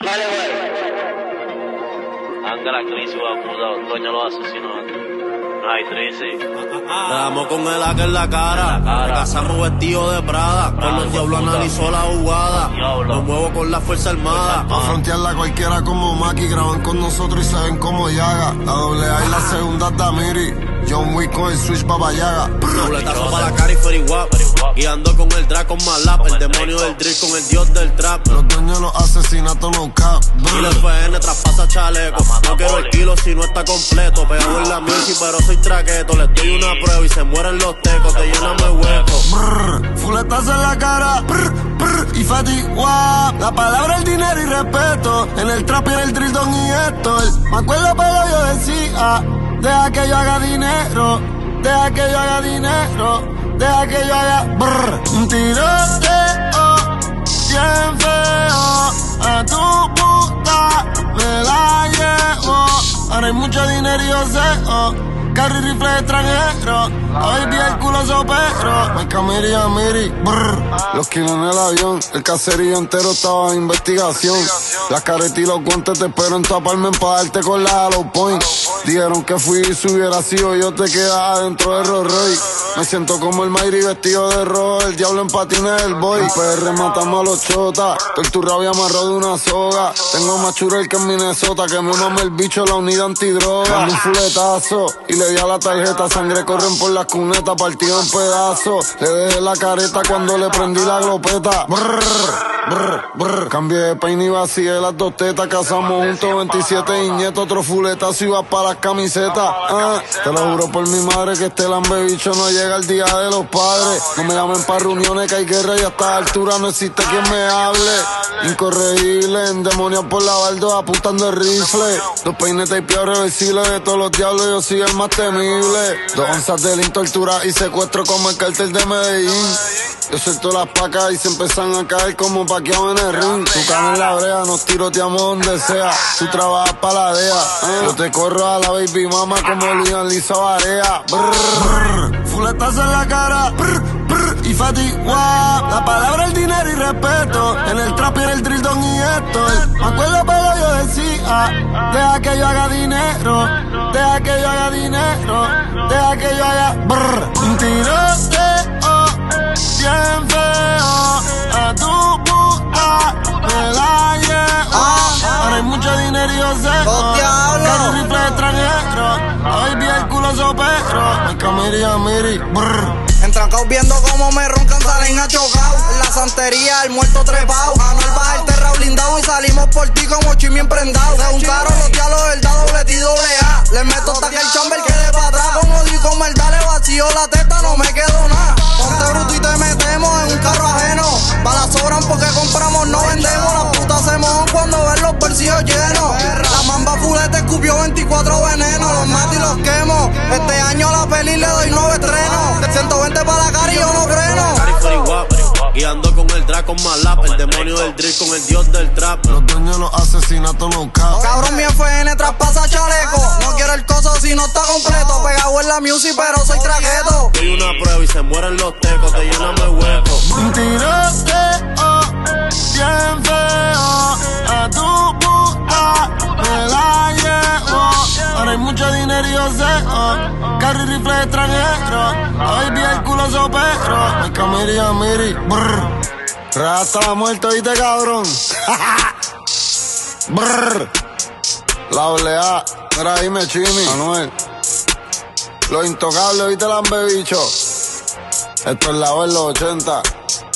Anga la crisis aguda, otoño los asesinatos. Ay, 13. Damos con el AK en la cara. Me casamos vestidos de Prada. Con los diablos analizó la jugada. Me muevo con la Fuerza Armada. Pa' frontearla cualquiera como Maki. Graban con nosotros y se ven como Yaga. La doble A y la segunda Damiri. John Wick con el switch Babayaga. Dobletazo pa' la cara y Feriguap. Guiando con el drag con Malap. El demonio del drill con el dios del trap. Los dueños de los asesinatos no cap. Y el FN traspasa chaleco. No quiero el kilo si no está completo. Pegado en la music pero soy traqueto. Les doy una prueba y se mueren los tecos. Te llenan el hueco. Fuletazo en la cara. Y Fati, guap. La palabra, el dinero y respeto. En el trap y en el drill don y Héctor. Me acuerdo pero yo decía: deja que yo haga dinero, deja que yo haga dinero, deja que yo haga un tiroteo bien feo. A tu puta me la llevo. Ahora hay mucho dinero y yo sé, carro y rifle extranjero. Hoy vi el culo sopero. Me camiri a miri, los kilos en el avión. El caserío entero estaba en investigación. Las caretas y los guantes te espero en taparme pa' darte con la Hollow Point. Dijeron que fui y si hubiera sido yo te quedaba adentro del Rolls Royce. Me siento como el Mayri vestido de rojo. El diablo en patines del boy. En PR matamos a los chotas. Torturado y amarrado de una soga. Tengo más churel que en Minnesota. Que me mame el bicho la unidad antidroga. Dando un fuletazo y le di a la tarjeta. Sangre corren por las cunetas. Partido en pedazos. Le dejé la careta cuando le prendí la glopeta. Cambié de peine y vacié las dos tetas. Casamos juntos 27 y nieto. Otro fuletazo y va para las camisetas. Te lo juro por mi madre que este lambebicho no llega el día de los padres. No me llamen pa' reuniones que hay guerra y a esta altura no existe quien me hable. Incorregible, endemoniado por la baldo apuntando el rifle. Dos peines tapeados reversibles de todos los diablos, yo soy el más temible. 2 onzas de lin, tortura y secuestro como el cartel de Medellín. Yo suelto las pacas y se empiezan a caer como paqueado en el ring. Tu cama en la brea, nos tiroteamos donde sea. Tú trabajas pa' la DEA. Yo te corro a la baby mama como Luis Lisa Barea. Fuletazo en la cara. Y Fati, guap. La palabra, el dinero y respeto. En el trap y en el drill don y Héctor. Me acuerdo pero yo decía: deja que yo haga dinero, deja que yo haga dinero, deja que yo haga un tiroteo bien feo. A tu puta me la llevo. Ahora hay mucho dinero y yo sé, carro y rifle extranjero. Hoy vi el culo sopero. Me camiri a miri, Entrancados viendo cómo me roncan, salen a chocao. En la santería, el muerto trepao. Manuel baja el terra blindado y salimos por ti como chimi emprendado. Se juntaron los diálogos del doble T doble A. Le meto hasta que el chamber quede para atrás. Como di con maldad, le vacío la testa, no me quedo nada. Ponte bruto y te metemos en un carro ajeno. Balas sobran porque compramos, no vendemos. Las putas se mojan cuando ven los bolsillos llenos. La mamba fulete escupió 24 venenos. Los mato y los quemo. Este año a la peli le doy 9 estrenos. 120 para la cara y yo no freno. Guiando con el drag con Malap. El demonio del drill con el dios del trap. Los dueños de los asesinatos no cap. Cabrón, mi FN traspasa chaleco. No quiero el coso si no está completo. Pegado en la music pero soy traqueto. Doy una prueba y se mueren los tecos. Te llenan el hueco. Un tiroteo bien feo. A tu puta me la llevo. Ahora hay mucho dinero y yo sé, carro y rifle extranjero. Hoy vi el culo sopero. Me camiri a miri, Rata muerto, ¿viste, cabrón? La olea, mira ahí me chimi, Manuel. Los intocables, ¿viste, lambebicho? Esto es la de los 80.